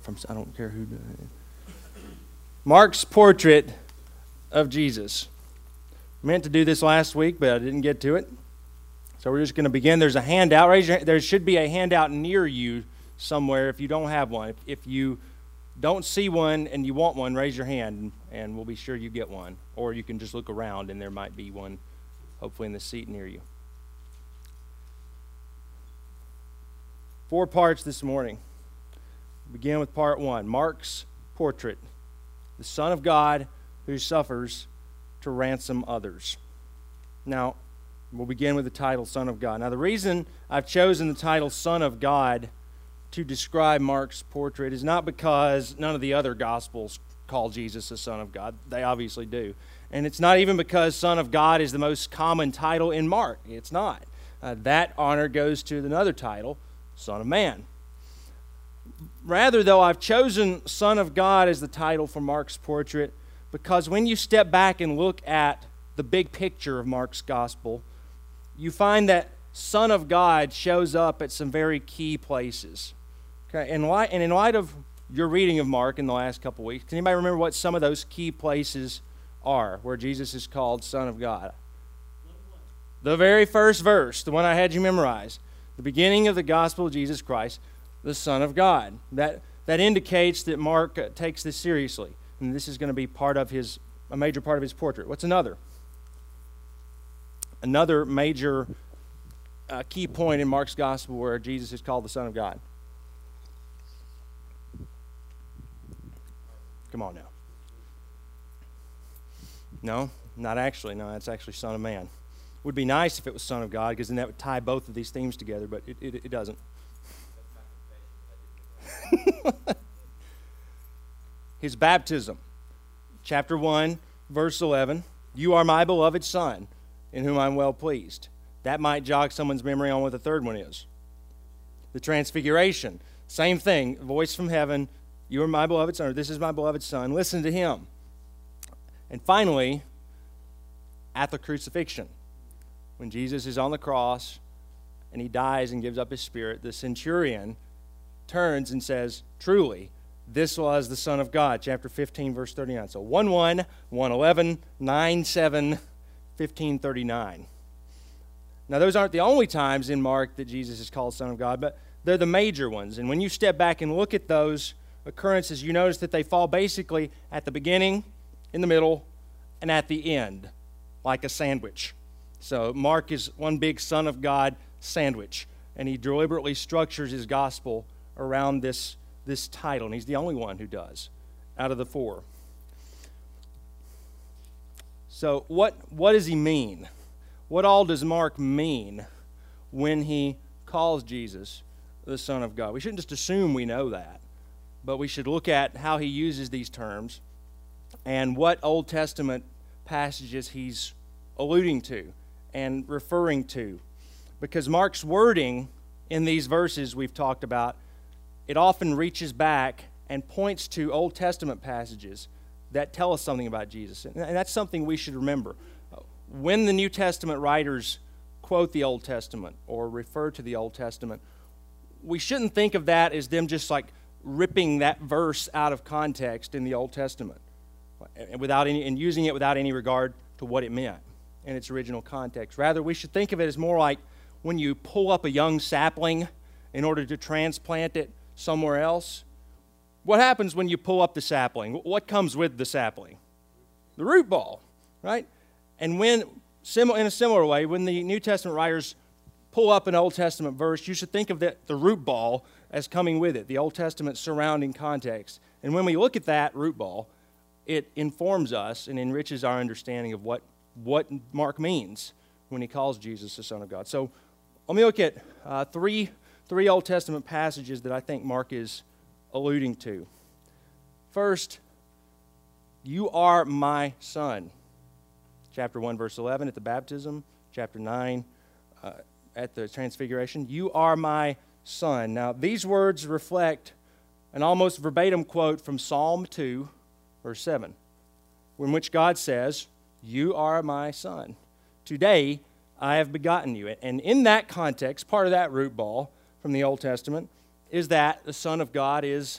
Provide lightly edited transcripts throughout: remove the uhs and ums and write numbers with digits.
I don't care who does it. Mark's portrait of Jesus. I meant to do this last week, but I didn't get to it. So we're just going to begin. There's a handout. There should be a handout near you somewhere if you don't have one. If you don't see one and you want one, raise your hand, and we'll be sure you get one. Or you can just look around, and there might be one, hopefully in the seat near you. 4 parts this morning. Begin with part 1, Mark's portrait, the Son of God who suffers to ransom others. Now, we'll begin with the title, Son of God. Now, the reason I've chosen the title Son of God to describe Mark's portrait is not because none of the other Gospels call Jesus the Son of God. They obviously do. And it's not even because Son of God is the most common title in Mark. It's not. That honor goes to another title, Son of Man. Rather, though, I've chosen Son of God as the title for Mark's portrait because when you step back and look at the big picture of Mark's gospel, you find that Son of God shows up at some very key places. Okay, and in light of your reading of Mark in the last couple weeks, can anybody remember what some of those key places are where Jesus is called Son of God? The very first verse, the one I had you memorize, the beginning of the gospel of Jesus Christ, the Son of God. That indicates that Mark takes this seriously, and this is going to be a major part of his portrait. What's another? Another major key point in Mark's gospel where Jesus is called the Son of God. Come on now. No, not actually. No, that's actually Son of Man. Would be nice if it was Son of God, because then that would tie both of these themes together, but it doesn't. His baptism. Chapter 1, verse 11. You are my beloved Son, in whom I'm well pleased. That might jog someone's memory on what the third one is. The transfiguration. Same thing. Voice from heaven. You are my beloved Son, or this is my beloved Son. Listen to him. And finally, at the crucifixion. When Jesus is on the cross and he dies and gives up his spirit, the centurion turns and says, truly, this was the Son of God. Chapter 15, verse 39. So 1:1, 1:11, 9:7, 15:39. Now, those aren't the only times in Mark that Jesus is called Son of God, but they're the major ones. And when you step back and look at those occurrences, you notice that they fall basically at the beginning, in the middle, and at the end, like a sandwich. So Mark is one big Son of God sandwich, and he deliberately structures his gospel around this title, and he's the only one who does out of the 4. So what does he mean? What all does Mark mean when he calls Jesus the Son of God? We shouldn't just assume we know that, but we should look at how he uses these terms and what Old Testament passages he's alluding to and referring to. Because Mark's wording in these verses we've talked about, it often reaches back and points to Old Testament passages that tell us something about Jesus. And that's something we should remember. When the New Testament writers quote the Old Testament or refer to the Old Testament, we shouldn't think of that as them just like ripping that verse out of context in the Old Testament and using it without any regard to what it meant in its original context. Rather, we should think of it as more like when you pull up a young sapling in order to transplant it somewhere else. What happens when you pull up the sapling? What comes with the sapling? The root ball, right? And in a similar way, when the New Testament writers pull up an Old Testament verse, you should think of the root ball as coming with it, the Old Testament surrounding context. And when we look at that root ball, it informs us and enriches our understanding of what Mark means when he calls Jesus the Son of God. So let me look at three Old Testament passages that I think Mark is alluding to. First, you are my son. Chapter 1, verse 11 at the baptism. Chapter 9 at the transfiguration. You are my son. Now, these words reflect an almost verbatim quote from Psalm 2, verse 7, in which God says, you are my son. Today I have begotten you. And in that context, part of that root ball from the Old Testament is that the Son of God is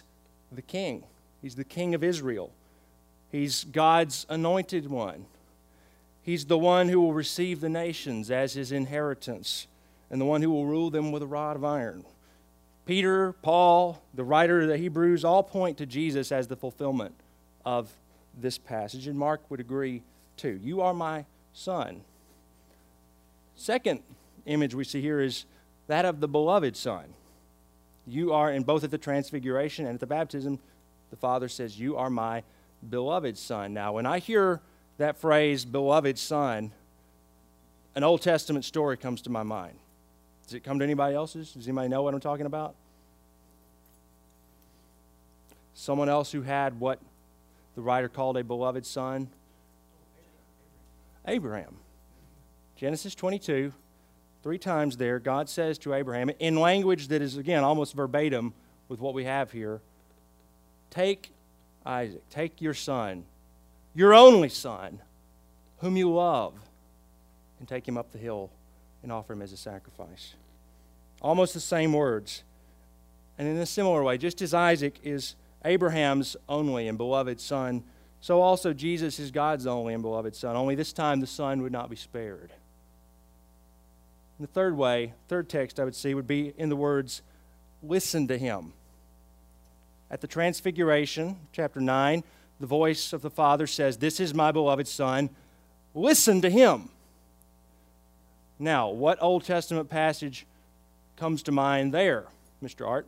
the king. He's the king of Israel. He's God's anointed one. He's the one who will receive the nations as his inheritance and the one who will rule them with a rod of iron. Peter, Paul, the writer of the Hebrews all point to Jesus as the fulfillment of this passage, and Mark would agree too. You are my son. Second image we see here is that of the beloved son. You are, in both at the Transfiguration and at the baptism, the Father says, you are my beloved son. Now, when I hear that phrase, beloved son, an Old Testament story comes to my mind. Does it come to anybody else's? Does anybody know what I'm talking about? Someone else who had what the writer called a beloved son? Abraham. Genesis 22, 3 times there, God says to Abraham, in language that is, again, almost verbatim with what we have here, take Isaac, take your son, your only son, whom you love, and take him up the hill and offer him as a sacrifice. Almost the same words. And in a similar way, just as Isaac is Abraham's only and beloved son, so also Jesus is God's only and beloved son, only this time the son would not be spared. And the third way, third text I would see would be in the words, listen to him. At the Transfiguration, chapter 9, the voice of the Father says, this is my beloved son, listen to him. Now, what Old Testament passage comes to mind there, Mr. Art?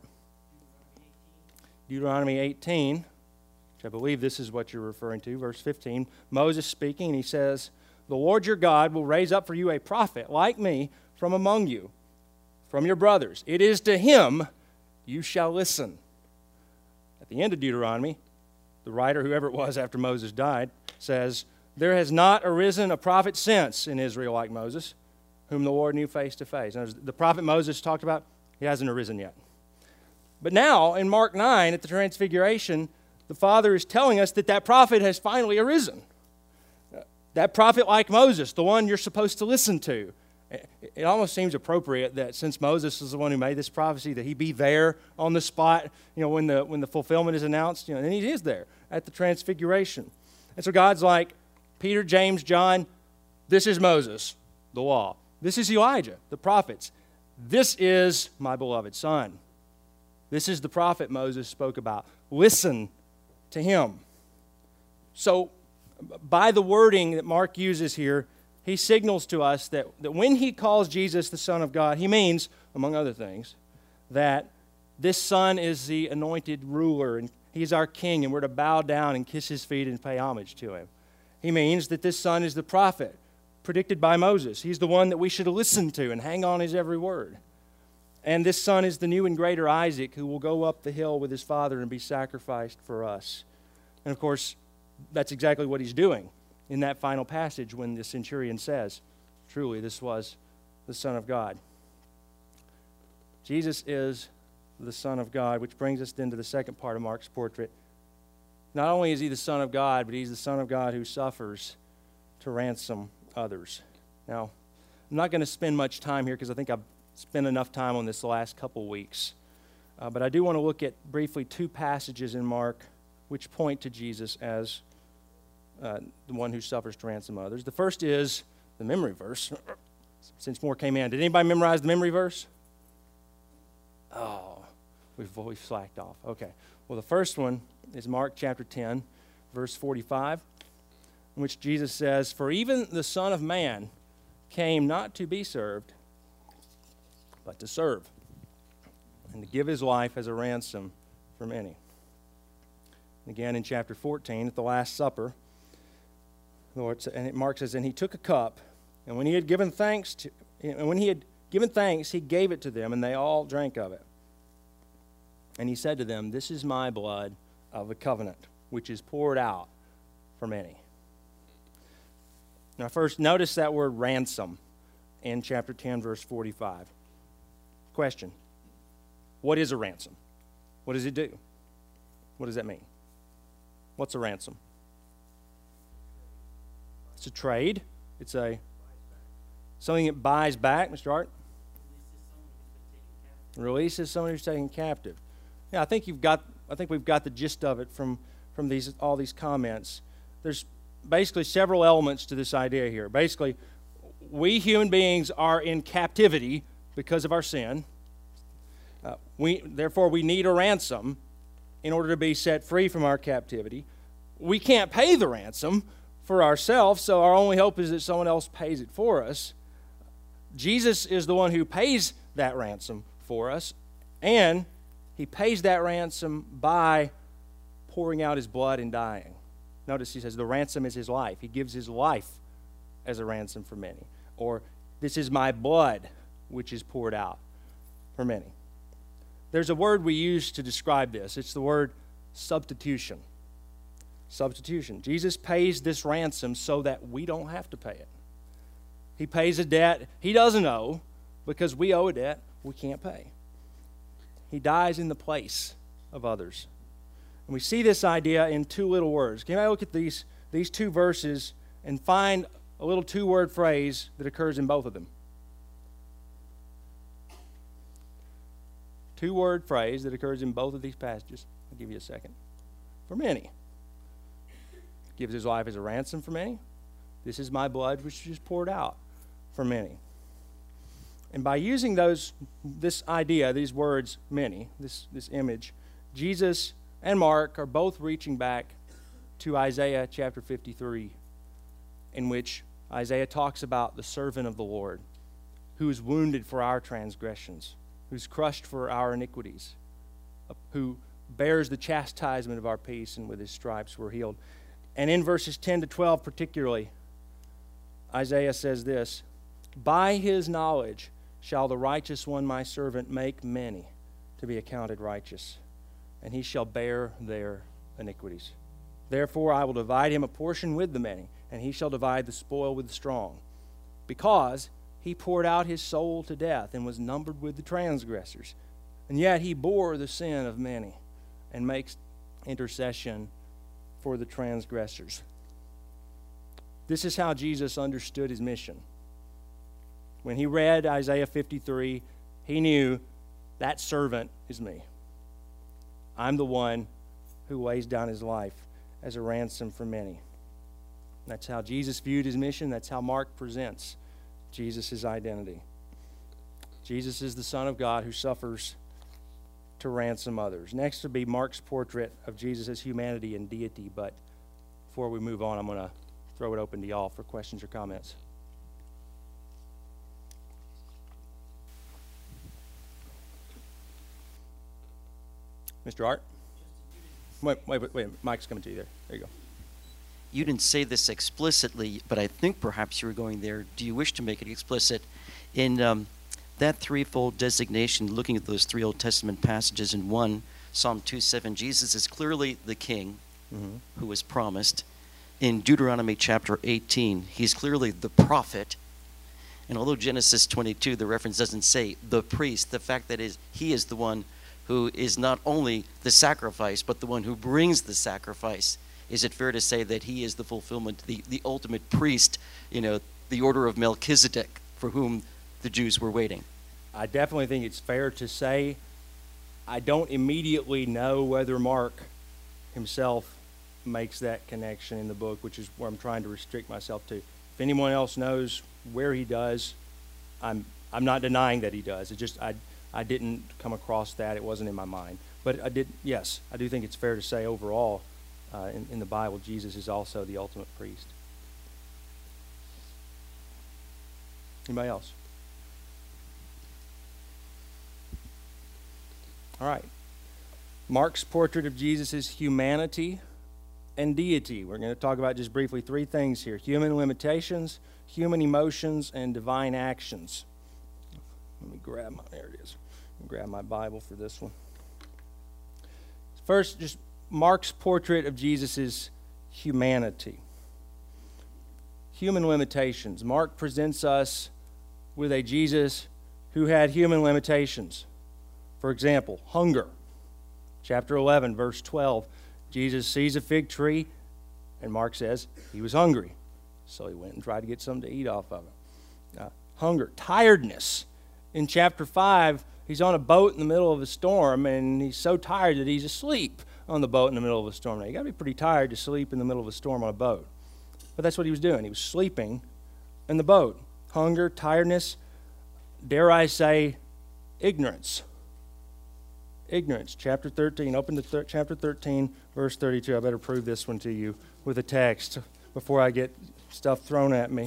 Deuteronomy 18, which I believe this is what you're referring to, verse 15. Moses speaking, and he says, the Lord your God will raise up for you a prophet like me from among you, from your brothers. It is to him you shall listen. At the end of Deuteronomy, the writer, whoever it was after Moses died, says, there has not arisen a prophet since in Israel like Moses, whom the Lord knew face to face. Now, the prophet Moses talked about, he hasn't arisen yet. But now, in Mark 9, at the Transfiguration, the Father is telling us that that prophet has finally arisen. That prophet like Moses, the one you're supposed to listen to. It almost seems appropriate that since Moses is the one who made this prophecy, that he be there on the spot, when the fulfillment is announced, and he is there at the Transfiguration. And so God's like, Peter, James, John, this is Moses, the law. This is Elijah, the prophets. This is my beloved son. This is the prophet Moses spoke about. Listen to him. So, by the wording that Mark uses here, he signals to us that when he calls Jesus the Son of God, he means, among other things, that this Son is the anointed ruler, and he's our king, and we're to bow down and kiss his feet and pay homage to him. He means that this Son is the prophet predicted by Moses. He's the one that we should listen to and hang on his every word. And this son is the new and greater Isaac who will go up the hill with his father and be sacrificed for us. And of course, that's exactly what he's doing in that final passage when the centurion says, truly, this was the Son of God. Jesus is the Son of God, which brings us then to the second part of Mark's portrait. Not only is he the Son of God, but he's the Son of God who suffers to ransom others. Now, I'm not going to spend much time here because I think I've spent enough time on this the last couple weeks. But I do want to look at briefly 2 passages in Mark which point to Jesus as the one who suffers to ransom others. The first is the memory verse, since more came in. Did anybody memorize the memory verse? Oh, we've slacked off. Okay. Well, the first one is Mark chapter 10, verse 45, in which Jesus says, for even the Son of Man came not to be served, but to serve, and to give his life as a ransom for many. Again, in chapter 14, at the Last Supper, the Lord, and Mark says, and he took a cup, and when he had given thanks, he gave it to them, and they all drank of it. And he said to them, this is my blood of the covenant, which is poured out for many. Now, first, notice that word ransom in chapter 10, verse 45. Question, what is a ransom? What does it do? What does that mean? What's a ransom? It's a trade. It's something that buys back, Mr. Art. Releases someone who's been taken captive. Releases someone who's taken captive. Yeah, I think you've got I think we've got the gist of it from all these comments. There's basically several elements to this idea here. Basically, we human beings are in captivity because of our sin. Therefore, we need a ransom in order to be set free from our captivity. We can't pay the ransom for ourselves, so our only hope is that someone else pays it for us. Jesus is the one who pays that ransom for us, and he pays that ransom by pouring out his blood and dying. Notice he says the ransom is his life. He gives his life as a ransom for many. Or, this is my blood, which is poured out for many. There's a word we use to describe this. It's the word substitution. Substitution. Jesus pays this ransom so that we don't have to pay it. He pays a debt he doesn't owe because we owe a debt we can't pay. He dies in the place of others. And we see this idea in two little words. Can I look at these two verses and find a little two-word phrase that occurs in both of them? Two-word phrase that occurs in both of these passages. I'll give you a second. For many. Gives his life as a ransom for many. This is my blood which is poured out for many. And by using this idea, these words, many, this image, Jesus and Mark are both reaching back to Isaiah chapter 53, in which Isaiah talks about the servant of the Lord, who is wounded for our transgressions, who's crushed for our iniquities, who bears the chastisement of our peace, and with his stripes we're healed. And in verses 10 to 12 particularly, Isaiah says this, by his knowledge shall the righteous one, my servant, make many to be accounted righteous, and he shall bear their iniquities. Therefore I will divide him a portion with the many, and he shall divide the spoil with the strong, because he poured out his soul to death and was numbered with the transgressors. And yet he bore the sin of many and makes intercession for the transgressors. This is how Jesus understood his mission. When he read Isaiah 53, he knew that servant is me. I'm the one who lays down his life as a ransom for many. That's how Jesus viewed his mission. That's how Mark presents Jesus' identity. Jesus is the Son of God who suffers to ransom others. Next would be Mark's portrait of Jesus' humanity and deity, but before we move on, I'm going to throw it open to y'all for questions or comments. Mr. Art? Wait, Mike's coming to you there. There you go. You didn't say this explicitly, but I think perhaps you were going there. Do you wish to make it explicit? In that threefold designation, looking at those three Old Testament passages in one, Psalm 2:7, Jesus is clearly the king who was promised. In Deuteronomy chapter 18, he's clearly the prophet. And although Genesis 22, the reference doesn't say the priest, the fact that he is the one who is not only the sacrifice, but the one who brings the sacrifice. Is it fair to say that he is the fulfillment, the ultimate priest, the order of Melchizedek for whom the Jews were waiting? I definitely think it's fair to say. I don't immediately know whether Mark himself makes that connection in the book, which is where I'm trying to restrict myself to. If anyone else knows where he does, I'm not denying that he does. It just I didn't come across that. It wasn't in my mind. But I do think it's fair to say overall in the Bible, Jesus is also the ultimate priest. Anybody else? All right. Mark's portrait of Jesus' humanity and deity. We're going to talk about just briefly three things here: human limitations, human emotions, and divine actions. Let me grab my Bible for this one. First, just Mark's portrait of Jesus' humanity. Human limitations. Mark presents us with a Jesus who had human limitations. For example, hunger. Chapter 11, verse 12. Jesus sees a fig tree, and Mark says he was hungry. So he went and tried to get something to eat off of it. Hunger. Tiredness. In chapter 5, he's on a boat in the middle of a storm, and he's so tired that he's asleep on the boat in the middle of a storm. Now, you got to be pretty tired to sleep in the middle of a storm on a boat. But that's what he was doing. He was sleeping in the boat. Hunger, tiredness, dare I say, ignorance. Ignorance. Chapter 13. Open to chapter 13, verse 32. I better prove this one to you with a text before I get stuff thrown at me.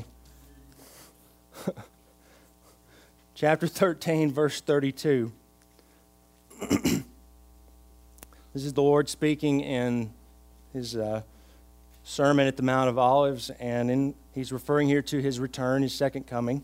Chapter 13, verse 32. This is the Lord speaking in his sermon at the Mount of Olives, and he's referring here to his return, his second coming,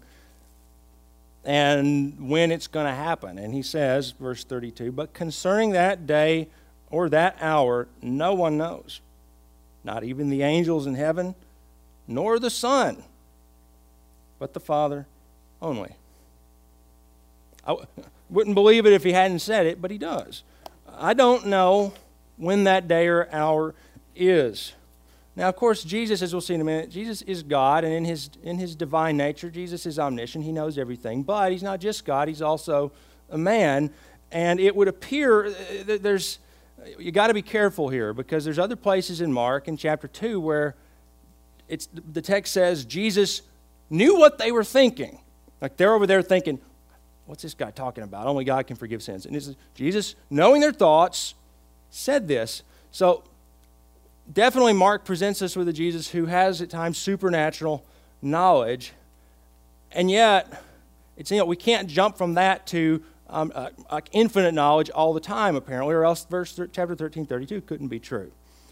and when it's going to happen. And he says, verse 32, "But concerning that day or that hour, no one knows, not even the angels in heaven, nor the Son, but the Father only." I wouldn't believe it if he hadn't said it, but he does. I don't know when that day or hour is. Now, of course, Jesus, as we'll see in a minute, Jesus is God, and in his divine nature, Jesus is omniscient. He knows everything. But he's not just God, he's also a man. And it would appear that you got to be careful here, because there's other places in Mark in chapter 2 where the text says Jesus knew what they were thinking. Like they're over there thinking, what's this guy talking about? Only God can forgive sins. And this is Jesus, knowing their thoughts, said this. So definitely Mark presents us with a Jesus who has at times supernatural knowledge. And yet, we can't jump from that to infinite knowledge all the time, apparently, or else chapter 13:32 couldn't be true.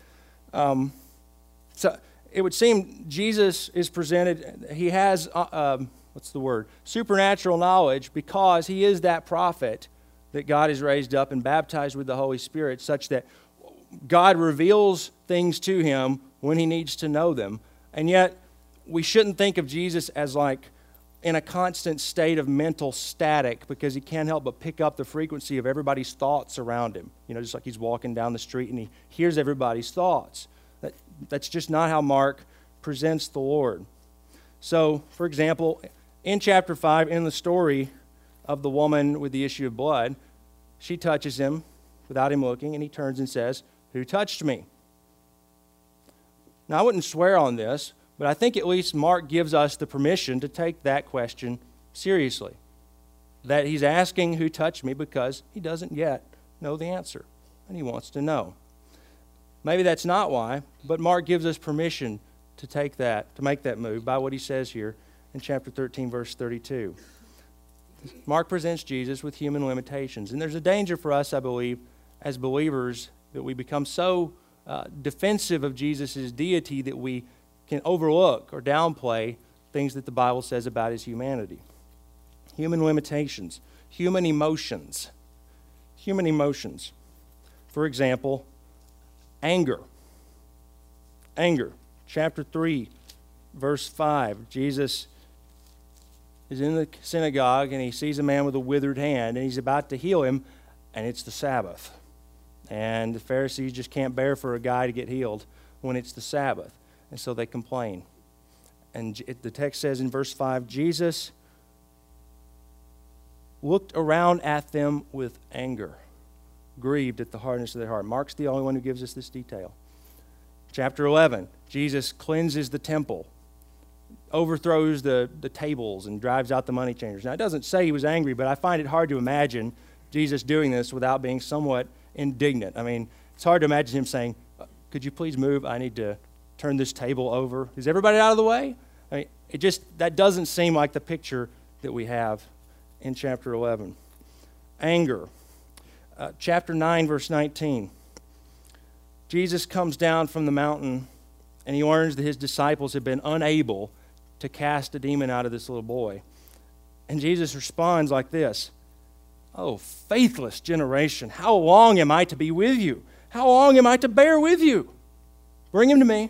So it would seem Jesus is presented, he has, supernatural knowledge, because he is that prophet that God has raised up and baptized with the Holy Spirit, such that God reveals things to him when he needs to know them. And yet, we shouldn't think of Jesus as like in a constant state of mental static, because he can't help but pick up the frequency of everybody's thoughts around him. Just like he's walking down the street and he hears everybody's thoughts. That's just not how Mark presents the Lord. So, for example, in chapter 5, in the story of the woman with the issue of blood, she touches him without him looking, and he turns and says, "Who touched me?" Now, I wouldn't swear on this, but I think at least Mark gives us the permission to take that question seriously. That he's asking who touched me because he doesn't yet know the answer, and he wants to know. Maybe that's not why, but Mark gives us permission to make that move by what he says here in chapter 13, verse 32. Mark presents Jesus with human limitations, and there's a danger for us, I believe, as believers, that we become so defensive of Jesus' deity that we can overlook or downplay things that the Bible says about his humanity. Human limitations, human emotions. Human emotions. For example, anger. Anger. Chapter 3, verse 5. Jesus is in the synagogue and he sees a man with a withered hand and he's about to heal him, and it's the Sabbath. And the Pharisees just can't bear for a guy to get healed when it's the Sabbath. And so they complain. And the text says in verse 5, Jesus looked around at them with anger, grieved at the hardness of their heart. Mark's the only one who gives us this detail. Chapter 11, Jesus cleanses the temple, overthrows the tables, and drives out the money changers. Now, it doesn't say he was angry, but I find it hard to imagine Jesus doing this without being somewhat indignant. I mean, it's hard to imagine him saying, "Could you please move? I need to turn this table over. Is everybody out of the way?" I mean, that doesn't seem like the picture that we have in chapter 11. Anger. Chapter 9, verse 19. Jesus comes down from the mountain and he learns that his disciples have been unable to cast a demon out of this little boy. And Jesus responds like this: "Oh, faithless generation, how long am I to be with you? How long am I to bear with you? Bring him to me."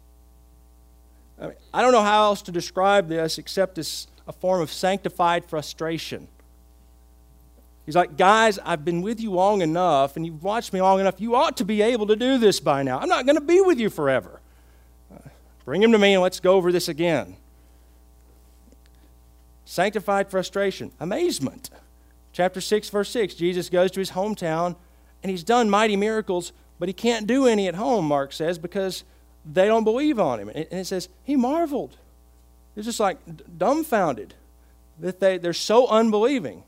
I don't know how else to describe this except as a form of sanctified frustration. He's like, "Guys, I've been with you long enough, and you've watched me long enough. You ought to be able to do this by now. I'm not going to be with you forever. Bring him to me and let's go over this again." Sanctified frustration. Amazement. Chapter 6, verse 6, Jesus goes to his hometown, and he's done mighty miracles, but he can't do any at home, Mark says, because they don't believe on him. And it says, he marveled. They're just like dumbfounded that they're so unbelieving.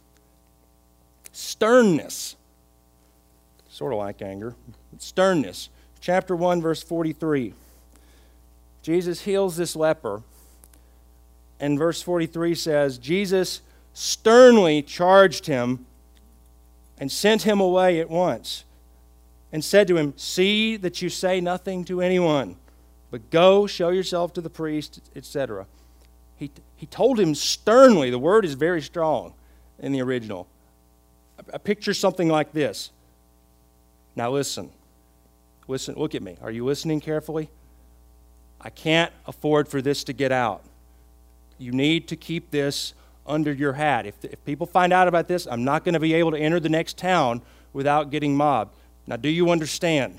Sternness. Sort of like anger. Sternness. Chapter 1, verse 43. Jesus heals this leper. And verse 43 says, Jesus sternly charged him and sent him away at once and said to him, see that you say nothing to anyone, but go show yourself to the priest, etc. He told him sternly. The word is very strong in the original. I picture something like this. Now listen. Listen, look at me. Are you listening carefully? I can't afford for this to get out. You need to keep this under your hat. If people find out about this, I'm not going to be able to enter the next town without getting mobbed. Now, do you understand?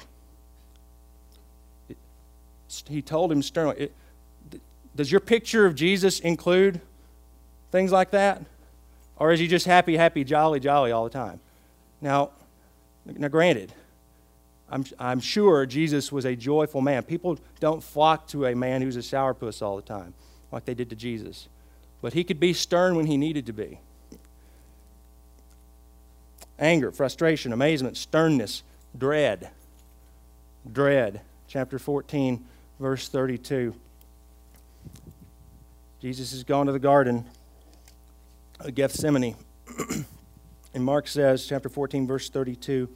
He told him sternly. Does your picture of Jesus include things like that? Or is he just happy, happy, jolly, jolly all the time? Now granted, I'm sure Jesus was a joyful man. People don't flock to a man who's a sourpuss all the time, like they did to Jesus. But he could be stern when he needed to be. Anger, frustration, amazement, sternness, dread. Dread. Chapter 14, verse 32. Jesus has gone to the garden of Gethsemane. And Mark says, chapter 14, verse 32,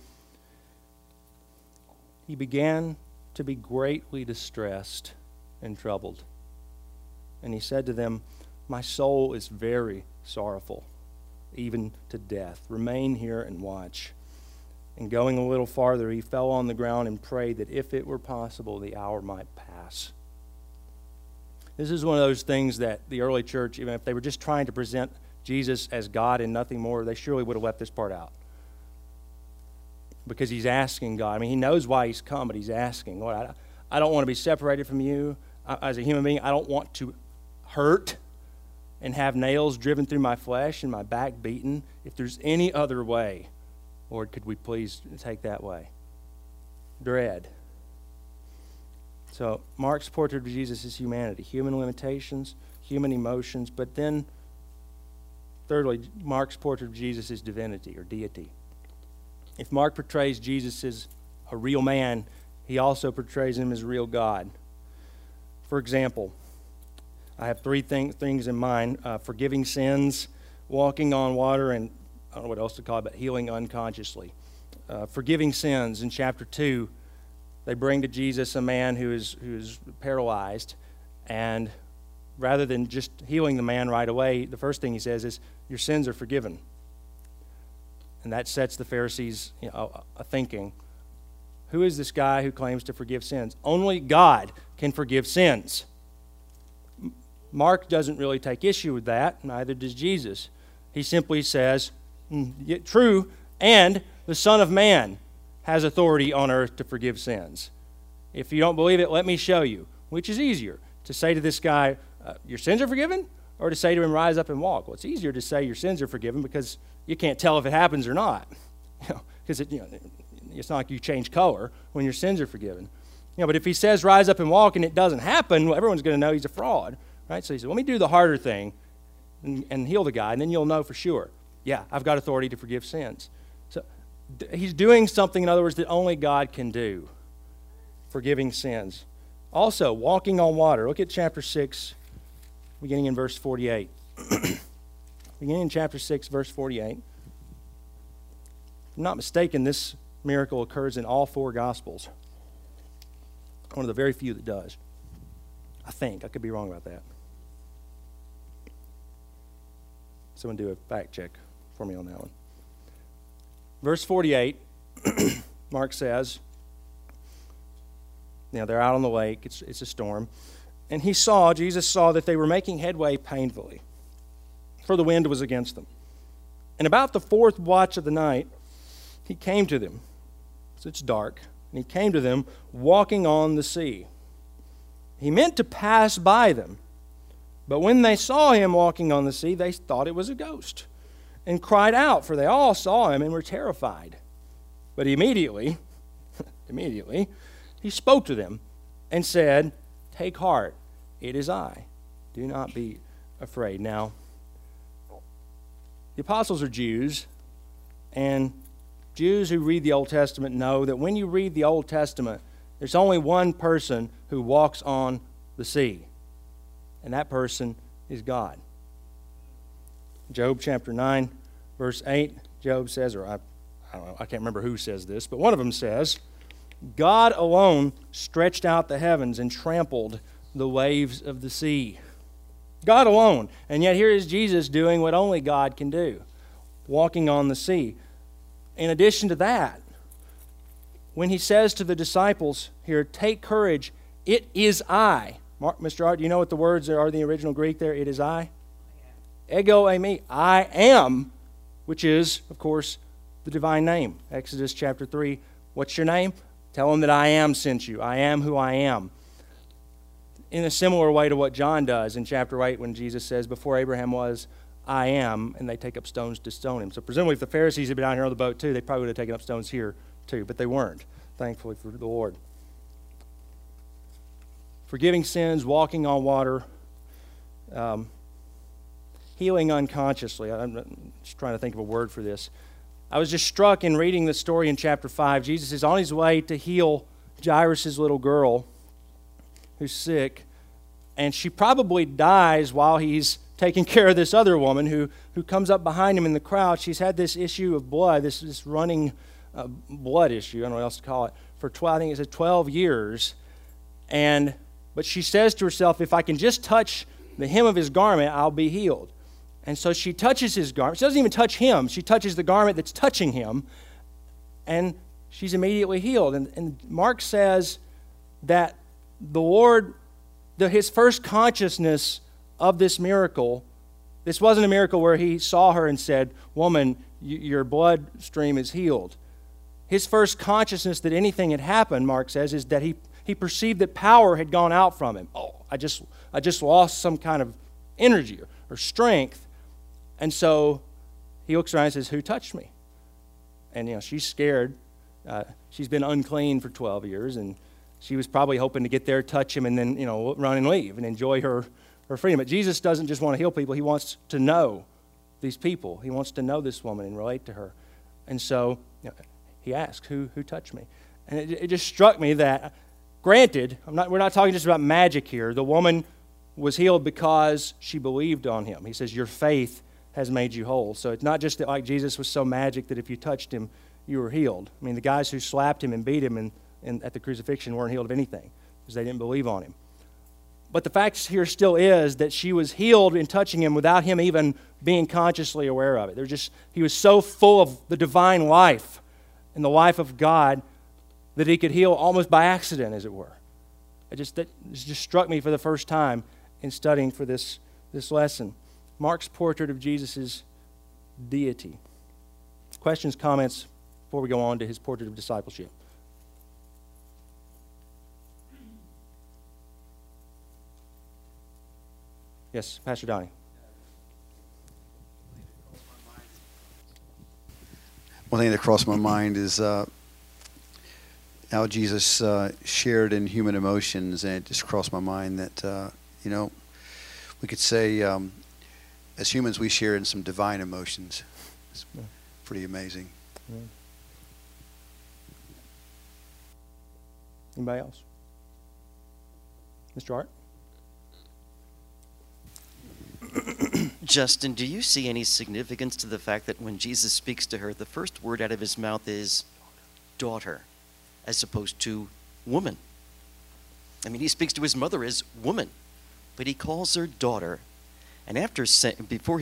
he began to be greatly distressed and troubled. And he said to them, my soul is very sorrowful, even to death. Remain here and watch. And going a little farther, he fell on the ground and prayed that if it were possible, the hour might pass. This is one of those things that the early church, even if they were just trying to present Jesus as God and nothing more, they surely would have left this part out. Because he's asking God. I mean, he knows why he's come, but he's asking, Lord, I don't want to be separated from you. As a human being, I don't want to hurt and have nails driven through my flesh and my back beaten. If there's any other way, Lord, could we please take that way? Dread. So Mark's portrait of Jesus is humanity, human limitations, human emotions, but then thirdly, Mark's portrait of Jesus is divinity or deity. If Mark portrays Jesus as a real man, he also portrays him as real God. For example, I have three things in mind: forgiving sins, walking on water, and I don't know what else to call it, but healing unconsciously. Forgiving sins in chapter 2, they bring to Jesus a man who is paralyzed, and rather than just healing the man right away, the first thing he says is, your sins are forgiven. And that sets the Pharisees a thinking. Who is this guy who claims to forgive sins? Only God can forgive sins. Mark doesn't really take issue with that, neither does Jesus. He simply says, true, and the Son of Man has authority on earth to forgive sins. If you don't believe it, let me show you. Which is easier, to say to this guy, your sins are forgiven? Or to say to him, rise up and walk? Well, it's easier to say your sins are forgiven because you can't tell if it happens or not. Because it's not like you change color when your sins are forgiven. But if he says rise up and walk and it doesn't happen, well, everyone's going to know he's a fraud. Right? So he said, let me do the harder thing and heal the guy, and then you'll know for sure. Yeah, I've got authority to forgive sins. So he's doing something, in other words, that only God can do, forgiving sins. Also, walking on water. Look at chapter 6, beginning in verse 48. Beginning in chapter 6, verse 48. If I'm not mistaken, this miracle occurs in all four Gospels. One of the very few that does. I think. I could be wrong about that. Someone do a fact check for me on that one. Verse 48, Mark says, they're out on the lake. It's a storm. And Jesus saw that they were making headway painfully, for the wind was against them. And about the fourth watch of the night, he came to them. So it's dark. And he came to them walking on the sea. He meant to pass by them. But when they saw him walking on the sea, they thought it was a ghost and cried out, for they all saw him and were terrified. But immediately, he spoke to them and said, "Take heart, it is I. Do not be afraid." Now, the apostles are Jews, and Jews who read the Old Testament know that when you read the Old Testament, there's only one person who walks on the sea, and that person is God. Job chapter 9, verse 8, Job says, or I don't know, I can't remember who says this, but one of them says, "God alone stretched out the heavens and trampled the waves of the sea." God alone. And yet here is Jesus doing what only God can do, walking on the sea. In addition to that, when he says to the disciples here, "Take courage, it is I." Mr. Art, do you know what the words are in the original Greek there? It is I. Ego eimi, I am, which is, of course, the divine name. Exodus chapter 3, what's your name? Tell them that I am sent you. I am who I am. In a similar way to what John does in chapter 8 when Jesus says, "Before Abraham was, I am," and they take up stones to stone him. So presumably if the Pharisees had been out here on the boat too, they probably would have taken up stones here too, but they weren't, thankfully for the Lord. Forgiving sins, walking on water, healing unconsciously. I'm just trying to think of a word for this. I was just struck in reading the story in chapter 5. Jesus is on his way to heal Jairus' little girl who's sick, and she probably dies while he's taking care of this other woman who comes up behind him in the crowd. She's had this issue of blood, this running blood issue, I don't know what else to call it, for 12, I think it's 12 years. But she says to herself, if I can just touch the hem of his garment, I'll be healed. And so she touches his garment. She doesn't even touch him. She touches the garment that's touching him, and she's immediately healed. And Mark says that the Lord, his first consciousness of this miracle, this wasn't a miracle where he saw her and said, "Woman, your bloodstream is healed." His first consciousness that anything had happened, Mark says, is that he perceived that power had gone out from him. Oh, I just lost some kind of energy or strength. And so he looks around and says, "Who touched me?" And, she's scared. She's been unclean for 12 years, and she was probably hoping to get there, touch him, and then, run and leave and enjoy her freedom. But Jesus doesn't just want to heal people. He wants to know these people. He wants to know this woman and relate to her. And so he asks, who touched me? And it just struck me that, granted, we're not talking just about magic here. The woman was healed because she believed on him. He says, "Your faith has made you whole." So it's not just that like Jesus was so magic that if you touched him, you were healed. I mean, the guys who slapped him and beat him and at the crucifixion weren't healed of anything because they didn't believe on him. But the fact here still is that she was healed in touching him without him even being consciously aware of it. He was so full of the divine life and the life of God that he could heal almost by accident, as it were. It just struck me for the first time in studying for this lesson. Mark's portrait of Jesus' deity. Questions, comments before we go on to his portrait of discipleship? Yes, Pastor Donnie. One thing that crossed my mind is how Jesus shared in human emotions, and it just crossed my mind that, we could say as humans we share in some divine emotions. It's pretty amazing. Yeah. Anybody else? Mr. Art? Justin, do you see any significance to the fact that when Jesus speaks to her, the first word out of his mouth is daughter, as opposed to woman? I mean, he speaks to his mother as woman, but he calls her daughter. And after saying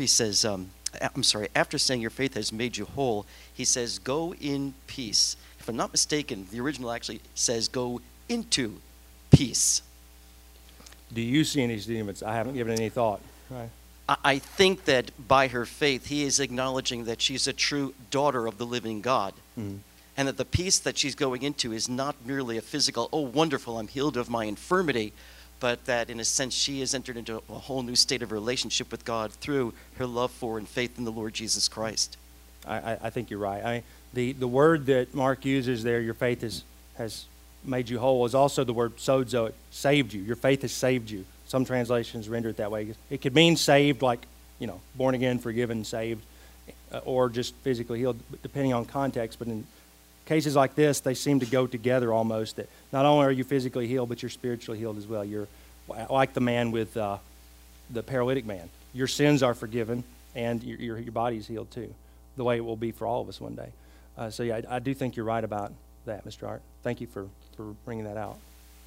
your faith has made you whole, he says, go in peace. If I'm not mistaken, the original actually says go into peace. Do you see any significance? I haven't given any thought. Right. I think that by her faith, he is acknowledging that she's a true daughter of the living God. Mm-hmm. And that the peace that she's going into is not merely a physical, oh, wonderful, I'm healed of my infirmity, but that in a sense she has entered into a whole new state of relationship with God through her love for and faith in the Lord Jesus Christ. I think you're right. The word that Mark uses there, your faith has made you whole, is also the word sozo. It saved you. Your faith has saved you. Some translations render it that way. It could mean saved, like, born again, forgiven, saved, or just physically healed, depending on context. But in cases like this, they seem to go together almost. That not only are you physically healed, but you're spiritually healed as well. You're like the man with the paralytic man. Your sins are forgiven, and your body's healed too, the way it will be for all of us one day. So yeah, I do think you're right about that, Mr. Art. Thank you for bringing that out.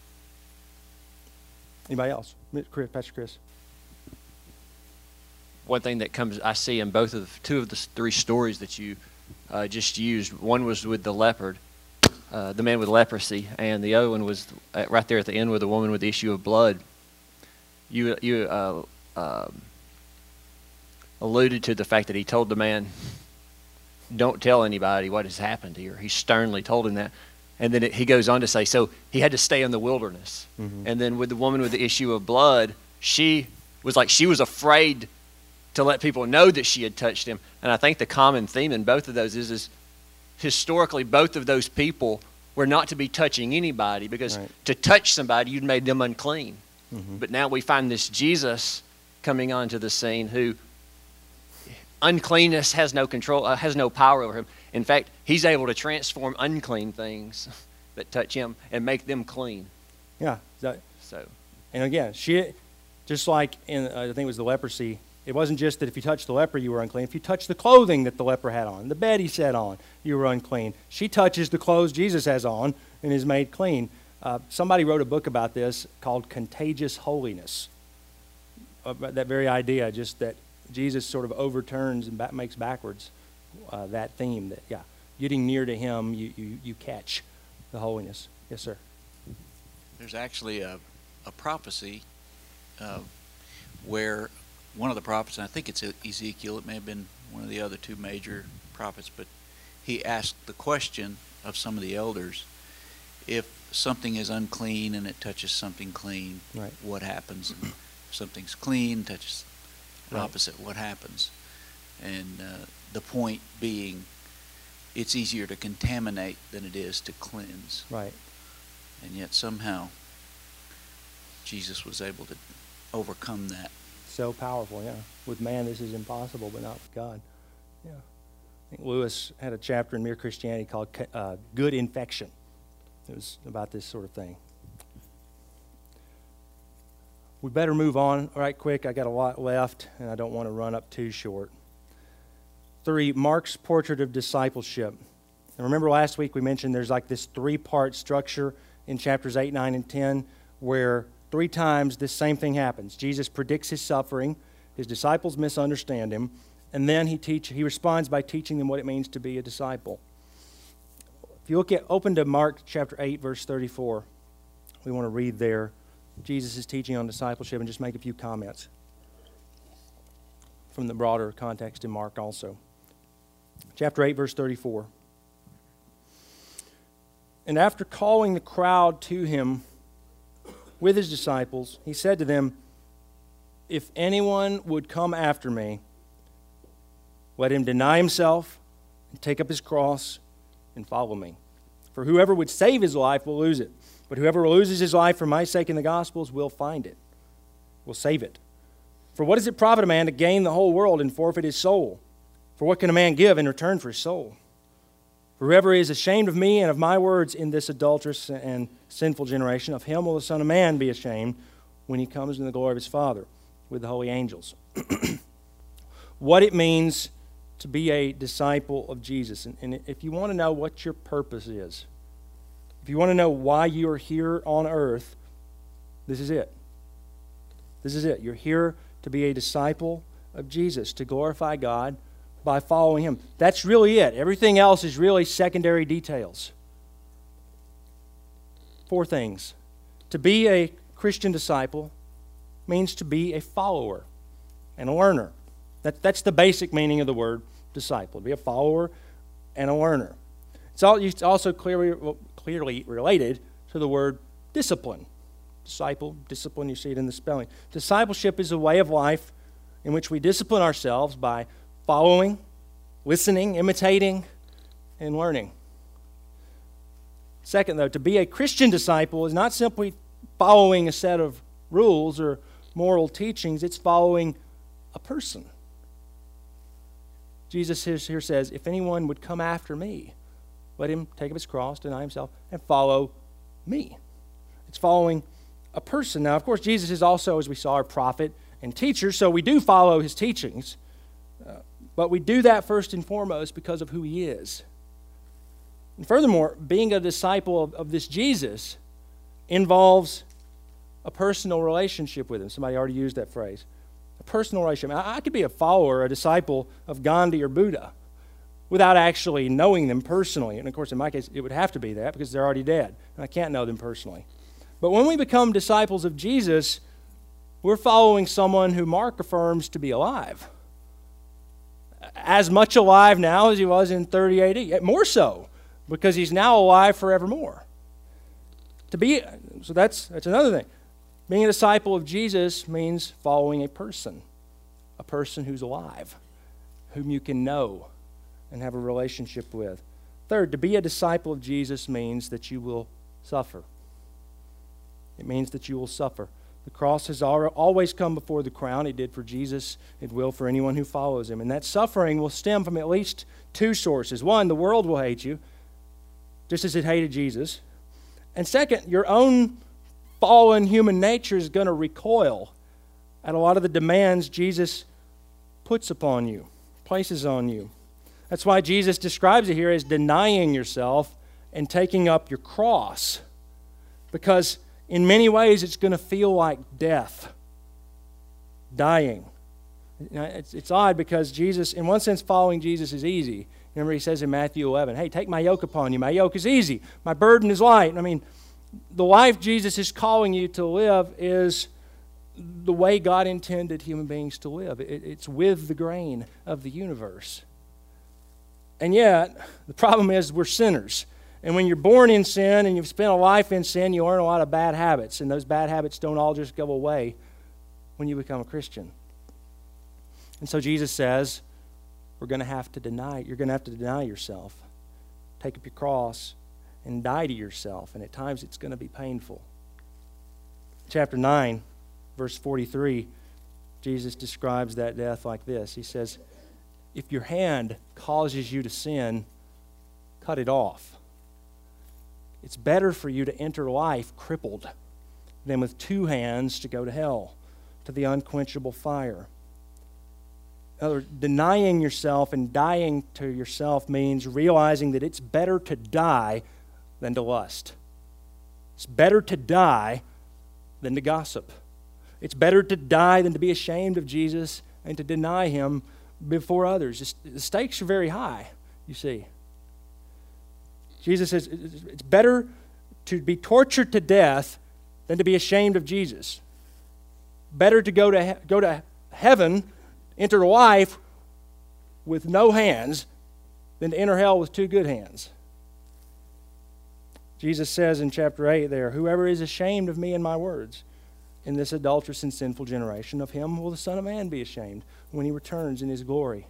Anybody else? Pastor Chris. One thing that I see in two of the three stories that you just used. One was with the leopard, the man with leprosy, and the other one was right there at the end with the woman with the issue of blood. You alluded to the fact that he told the man, "Don't tell anybody what has happened here." He sternly told him that. And then he goes on to say, so he had to stay in the wilderness. Mm-hmm. And then with the woman with the issue of blood, she was afraid to let people know that she had touched him. And I think the common theme in both of those is historically both of those people were not to be touching anybody, because to touch somebody, you'd made them unclean. Mm-hmm. But now we find this Jesus coming onto the scene who uncleanness has no control, has no power over him. In fact, he's able to transform unclean things that touch him and make them clean. Yeah. And again, just like in, I think it was the leprosy, it wasn't just that if you touched the leper, you were unclean. If you touched the clothing that the leper had on, the bed he sat on, you were unclean. She touches the clothes Jesus has on and is made clean. Somebody wrote a book about this called Contagious Holiness. About that very idea, just that Jesus sort of overturns and makes backwards that theme, that, getting near to him, you catch the holiness. Yes, sir. There's actually a prophecy where one of the prophets, and I think it's Ezekiel, it may have been one of the other two major prophets, but he asked the question of some of the elders, if something is unclean and it touches something clean, what happens? And if something's clean, touches the opposite, what happens? And the point being, it's easier to contaminate than it is to cleanse. Right. And yet somehow Jesus was able to overcome that. So powerful, yeah. With man, this is impossible, but not with God. Yeah. I think Lewis had a chapter in Mere Christianity called Good Infection. It was about this sort of thing. We better move on right quick. I got a lot left, and I don't want to run up too short. 3, Mark's portrait of discipleship. And remember last week we mentioned there's like this 3-part structure in chapters 8, 9, and 10 where 3 times this same thing happens. Jesus predicts his suffering, his disciples misunderstand him, and then he responds by teaching them what it means to be a disciple. If you open to Mark chapter 8, verse 34, we want to read there Jesus' teaching on discipleship and just make a few comments from the broader context in Mark also. Chapter 8, verse 34. And after calling the crowd to him with his disciples, he said to them, if anyone would come after me, let him deny himself and take up his cross and follow me. For whoever would save his life will lose it. But whoever loses his life for my sake in the Gospels will find it, will save it. For what does it profit a man to gain the whole world and forfeit his soul? For what can a man give in return for his soul? For whoever is ashamed of me and of my words in this adulterous and sinful generation, of him will the Son of Man be ashamed when he comes in the glory of his Father with the holy angels. What it means to be a disciple of Jesus. And if you want to know what your purpose is, if you want to know why you are here on earth, this is it. This is it. You're here to be a disciple of Jesus, to glorify God by following him. That's really it. Everything else is really secondary details. 4 things. To be a Christian disciple means to be a follower and a learner. That's the basic meaning of the word disciple, to be a follower and a learner. It's also clearly related to the word discipline. Disciple, discipline, you see it in the spelling. Discipleship is a way of life in which we discipline ourselves by following, listening, imitating, and learning. Second, though, to be a Christian disciple is not simply following a set of rules or moral teachings, it's following a person. Jesus here says, if anyone would come after me, let him take up his cross, deny himself, and follow me. It's following a person. Now, of course, Jesus is also, as we saw, our prophet and teacher, so we do follow his teachings. But we do that first and foremost because of who he is. And furthermore, being a disciple of this Jesus involves a personal relationship with him. Somebody already used that phrase. A personal relationship. I could be a follower, a disciple of Gandhi or Buddha without actually knowing them personally. And of course, in my case, it would have to be that because they're already dead, and I can't know them personally. But when we become disciples of Jesus, we're following someone who Mark affirms to be alive. As much alive now as he was in 30 AD. More so, because he's now alive forevermore. So that's another thing. Being a disciple of Jesus means following a person who's alive, whom you can know and have a relationship with. Third, to be a disciple of Jesus means that you will suffer. It means that you will suffer. The cross has always come before the crown. It did for Jesus. It will for anyone who follows him. And that suffering will stem from at least two sources. One, the world will hate you, just as it hated Jesus. And second, your own fallen human nature is going to recoil at a lot of the demands Jesus puts upon you, places on you. That's why Jesus describes it here as denying yourself and taking up your cross. Because in many ways, it's going to feel like death, dying. It's odd because Jesus, in one sense, following Jesus is easy. Remember, he says in Matthew 11, hey, take my yoke upon you. My yoke is easy. My burden is light. I mean, the life Jesus is calling you to live is the way God intended human beings to live. It's with the grain of the universe. And yet, the problem is we're sinners. And when you're born in sin and you've spent a life in sin, you learn a lot of bad habits. And those bad habits don't all just go away when you become a Christian. And so Jesus says, you're going to have to deny yourself. Take up your cross and die to yourself. And at times it's going to be painful. Chapter 9, verse 43, Jesus describes that death like this. He says, if your hand causes you to sin, cut it off. It's better for you to enter life crippled than with two hands to go to hell, to the unquenchable fire. In other words, denying yourself and dying to yourself means realizing that it's better to die than to lust. It's better to die than to gossip. It's better to die than to be ashamed of Jesus and to deny him before others. The stakes are very high, you see. Jesus says it's better to be tortured to death than to be ashamed of Jesus. Better to go to heaven, enter life with no hands, than to enter hell with two good hands. Jesus says in chapter 8 there, whoever is ashamed of me and my words in this adulterous and sinful generation, of him will the Son of Man be ashamed when he returns in his glory.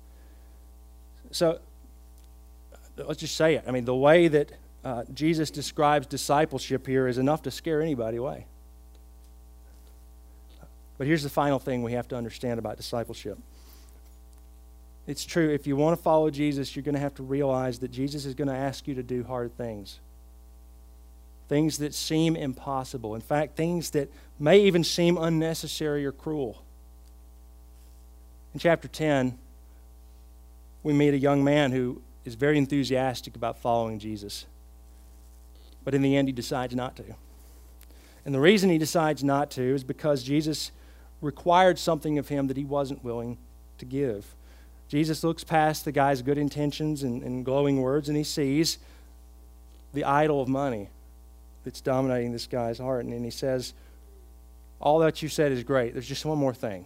So, let's just say it. I mean, the way that Jesus describes discipleship here is enough to scare anybody away. But here's the final thing we have to understand about discipleship. It's true, if you want to follow Jesus, you're going to have to realize that Jesus is going to ask you to do hard things. Things that seem impossible. In fact, things that may even seem unnecessary or cruel. In chapter 10, we meet a young man who is very enthusiastic about following Jesus. But in the end, he decides not to. And the reason he decides not to is because Jesus required something of him that he wasn't willing to give. Jesus looks past the guy's good intentions and glowing words, and he sees the idol of money that's dominating this guy's heart. And he says, all that you said is great. There's just one more thing.